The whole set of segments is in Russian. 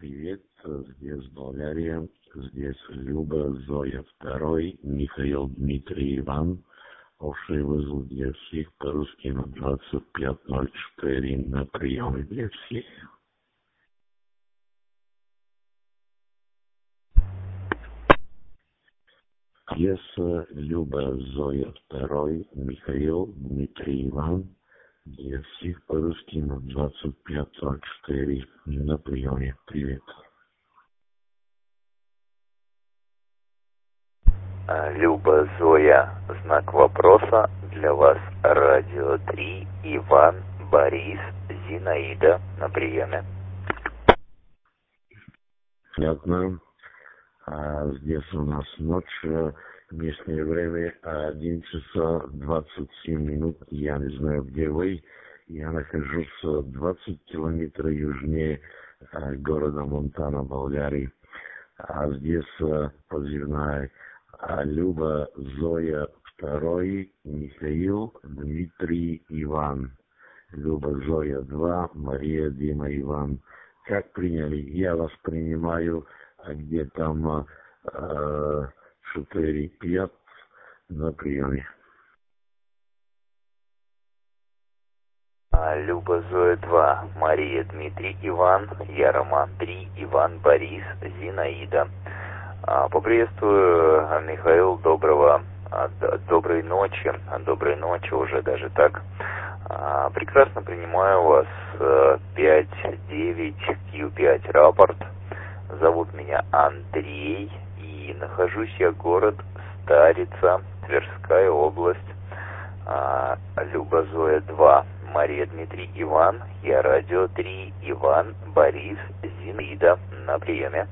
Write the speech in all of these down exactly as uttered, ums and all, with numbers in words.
Привет, здесь Болгария, здесь Люба, Зоя второй, Михаил, Дмитрий, Иван. Общий вызов для всех по-русски на двадцать пять ноль четыре на приеме для всех. Пьеса Люба, Зоя второй, Михаил, Дмитрий, Иван. Для всех по-русски на двадцать пять ноль четыре на приеме. Привет. Люба, Зоя, знак вопроса. Для вас радио три, Иван, Борис, Зинаида на приеме. Понятно. А здесь у нас ночь, местное время один часа двадцать семь минут. Я не знаю, где вы. Я нахожусь двадцать километров южнее а, города Монтана, Болгарии. А здесь а, позывная а, Люба, Зоя второй, Михаил, Дмитрий, Иван. Люба, Зоя два, Мария, Дима, Иван. Как приняли? Я вас принимаю, а где там э, четыре пять на приеме. Люба, Зоя два, Мария, Дмитрий, Иван, я Роман три, Иван, Борис, Зинаида. Поприветствую, Михаил, доброго, доброй ночи, доброй ночи уже даже так. Прекрасно принимаю вас, пять девять кью пять рапорт. Зовут меня Андрей, и нахожусь я город Старица, Тверская область. Люба, Зоя два, Мария, Дмитрий, Иван, я радио три, Иван, Борис, Зинаида на приеме.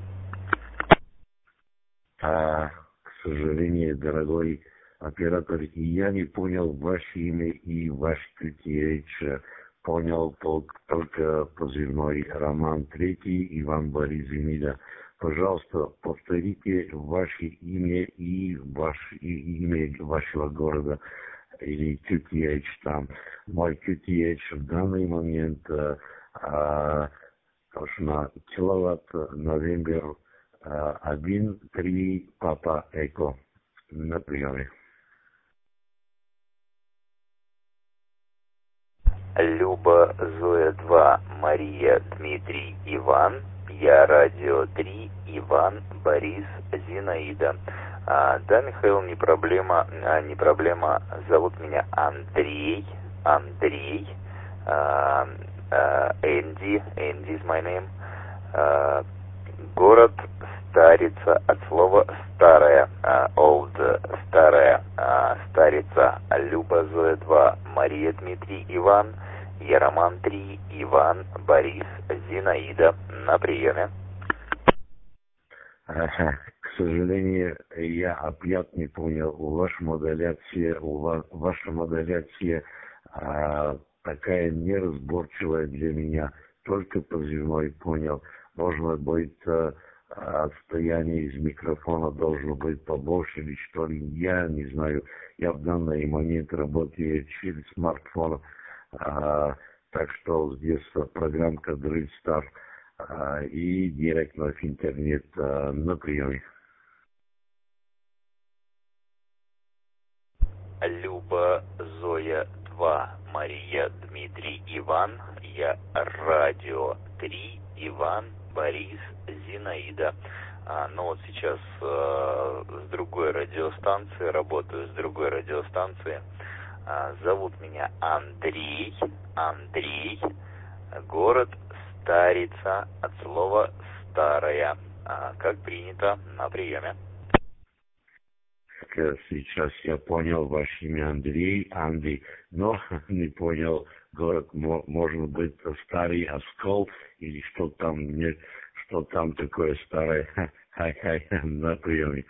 А, к сожалению, дорогой оператор, я не понял ваше имя и ваш кью ти эйч. Понял только позывной Роман третий, Иван, Борис, Зинаида. Пожалуйста, повторите ваше имя и ваше и имя вашего города или кью ти эйч там. Мой кью ти эйч в данный момент а, точно киловатт Новембер один три Папа Эко на приеме. Люба, Зоя два, Мария, Дмитрий, Иван, я радио три, Иван, Борис, Зинаида. А, да, Михаил, не проблема, а, не проблема. Зовут меня Андрей, Андрей, а, а, Энди, Энди is my name. А, город Старица, от слова старая, а, old, старая, а, Старица. Люба, Зоя два, Мария, Дмитрий, Иван, я Роман три, Иван, Борис, Зинаида на приеме. К сожалению, я опять не понял, у вашей модуляции, у вас, ваша модуляция а, такая неразборчивая для меня, только позывной понял. Должно быть а, отстояние из микрофона должно быть побольше или что ли, я не знаю. Я в данный момент работаю через смартфон, а, так что здесь программка Drill Star а, и директно в интернет а, на приеме. Люба, Зоя два, Мария, Дмитрий, Иван, я радио три, Иван, Борис, Зинаида. А, ну вот сейчас э, с другой радиостанции, работаю с другой радиостанции. А, зовут меня Андрей, Андрей, город Старица, от слова старая, а, как принято на приеме. Сейчас я понял ваше имя Андрей, Андрей, но не понял город, может быть, старый Оскол или что там, не, что там такое старое, хай-хай, на приеме.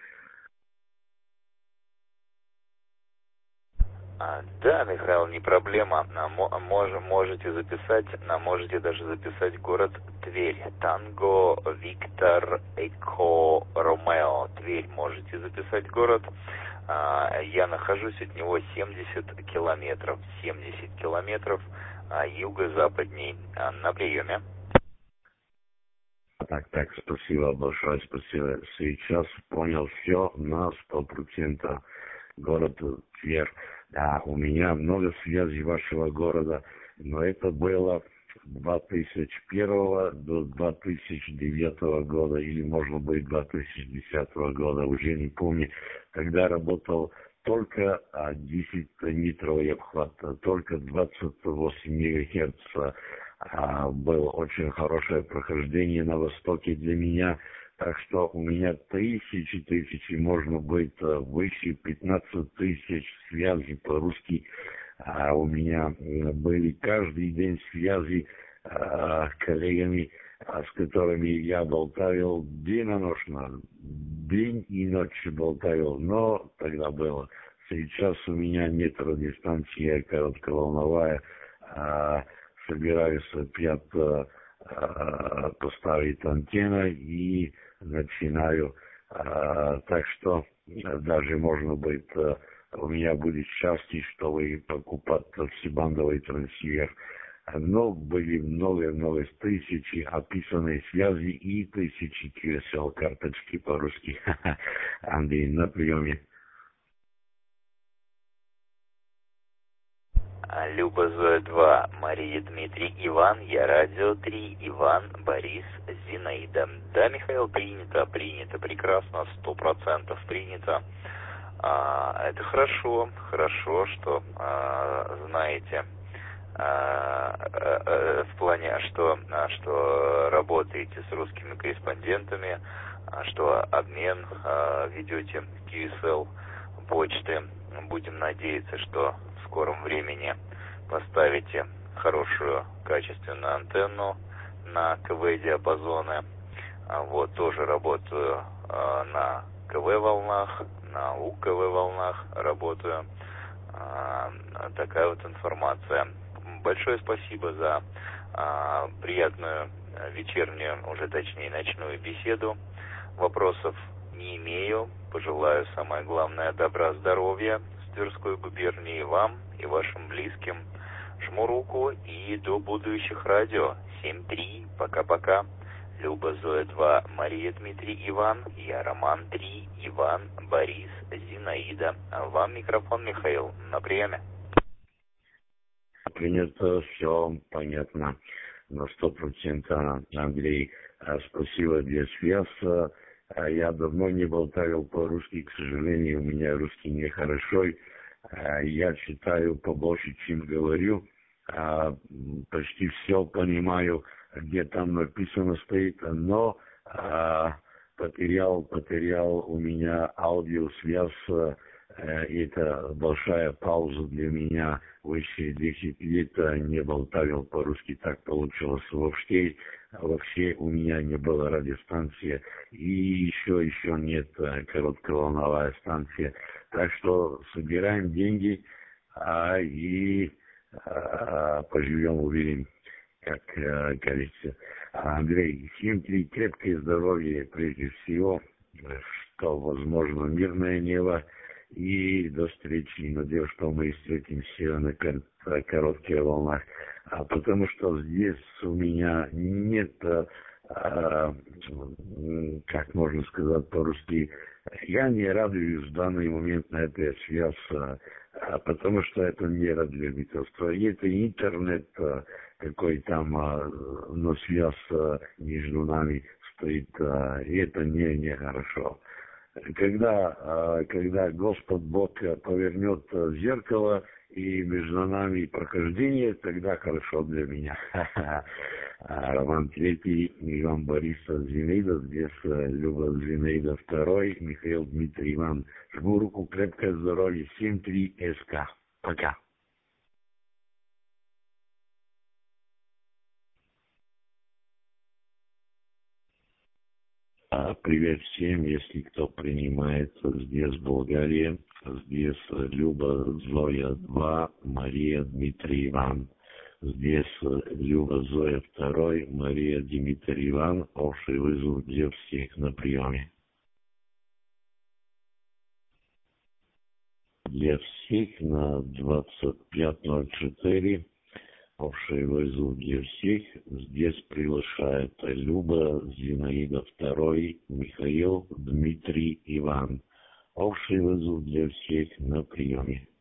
А, да, Михаил, не проблема. Можем, можете записать, можете даже записать город Тверь. Танго, Виктор, Эко, Ромео. Тверь можете записать город. А, я нахожусь от него семьдесят километров. семьдесят километров а, юго-западней. А, на приеме. так, так, спасибо большое, спасибо. Сейчас понял все на сто процентов. Город Тверь. Да, у меня много связей вашего города, но это было две тысячи первого до две тысячи девятого года, или, может быть, две тысячи десятого года, уже не помню. Тогда работал только десять метровый обхват, только двадцать восемь мегагерц. А, было очень хорошее прохождение на Востоке для меня. Так что у меня тысячи, тысячи, можно быть, выше пятнадцать тысяч связей по-русски. А у меня были каждый день связи а, с коллегами, а, с которыми я болтал денно-ночно, день и ночь болтал, но тогда было. Сейчас у меня нет радиостанции коротковолновая, а, собираюсь опять а, поставить антенну и начинаю. А, так что даже, можно быть, у меня будет счастье, чтобы покупать всебандовый трансивер. Но были много-много тысячи описанные связи и тысячи кью эс эл карточки по-русски. Андрей, на приеме. Люба Зоя два, Мария Дмитрий Иван, я радио три, Иван, Борис, Зинаида. Да, Михаил, принято, принято, прекрасно, сто процентов принято. А, это хорошо, хорошо, что а, знаете, а, а, а, в плане, что, а, что работаете с русскими корреспондентами, а, что обмен а, ведете кью эс эл почты. Будем надеяться, что в скором времени поставите хорошую качественную антенну на КВ-диапазоны. Вот, тоже работаю а, на КВ-волнах, на УКВ-волнах работаю. А, такая вот информация. Большое спасибо за а, приятную вечернюю, уже точнее ночную беседу. Вопросов не имею. Пожелаю самое главное добра, здоровья с Тверской губернии вам и вашим близким. Жму руку и до будущих радио. семь три. Пока-пока. Люба Зоя два, Мария Дмитрий Иван, я Роман три, Иван, Борис, Зинаида. А вам микрофон, Михаил, на приеме. Принято, все понятно на сто процентов, Андрей. Спасибо для связи. Я давно не болтал по-русски, к сожалению, у меня русский нехороший. Я читаю побольше, чем говорю. Почти все понимаю, где там написано стоит, но потерял, потерял у меня аудиосвязь. Это большая пауза для меня. Выше десять лет не болтал по-русски, так получилось. Вообще, вообще у меня не было радиостанции. И еще, еще нет коротковолновая станция. Так что собираем деньги а, и а, поживем, увидим, как а, говорится. Андрей, всем три крепкое здоровье прежде всего, что возможно мирное небо. И до встречи. Надеюсь, что мы встретимся на коротких волнах. А потому что здесь у меня нет, а, как можно сказать по-русски, я не радуюсь в данный момент на этой связи, а, потому что это не радиолюбительство. И это интернет, какой там, а, но связь между нами стоит, а, и это не, не хорошо. Когда, когда Господь Бог повернет зеркало и между нами прохождение, тогда хорошо для меня. Роман Третий, Иван Борис, Зинаида, здесь Люба Зинаида Второй, Михаил Дмитрий Иван. Жму руку, крепкое здоровье, семь три СК. Пока. Привет всем, если кто принимает здесь Болгария, здесь Люба Зоя два, Мария Дмитрий Иван, здесь Люба Зоя Второй, Мария Дмитрий Иван, общий вызов для всех на приеме. Для всех на двадцать пять ноль четыре Общий вызов для всех. Здесь приглашает Люба, Зинаида второй, Михаил, Дмитрий, Иван. Общий вызов для всех на приеме.